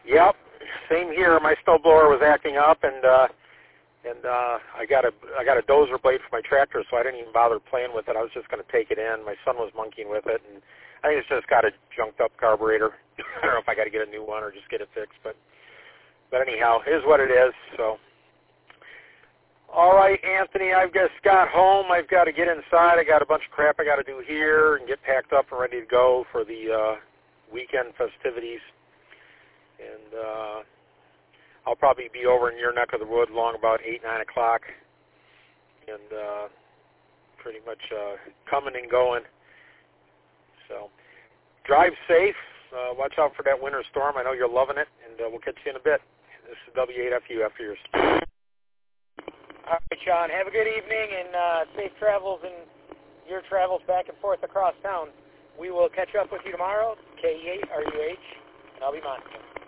Yep, same here. My snowblower was acting up, and I got a dozer blade for my tractor, so I didn't even bother playing with it. I was just going to take it in. My son was monkeying with it, and I think it's just got a junked up carburetor. I don't know if I got to get a new one or just get it fixed, but anyhow, it is what it is. So, all right, Anthony, I've just got home. I've got to get inside. I got a bunch of crap I got to do here and get packed up and ready to go for the weekend festivities. And I'll probably be over in your neck of the woods along about 8, 9 o'clock, and pretty much coming and going. So drive safe. Watch out for that winter storm. I know you're loving it, and we'll catch you in a bit. This is W8FU after yours. All right, Sean. Have a good evening and safe travels in your travels back and forth across town. We will catch up with you tomorrow, KE8RUH, and I'll be monitoring.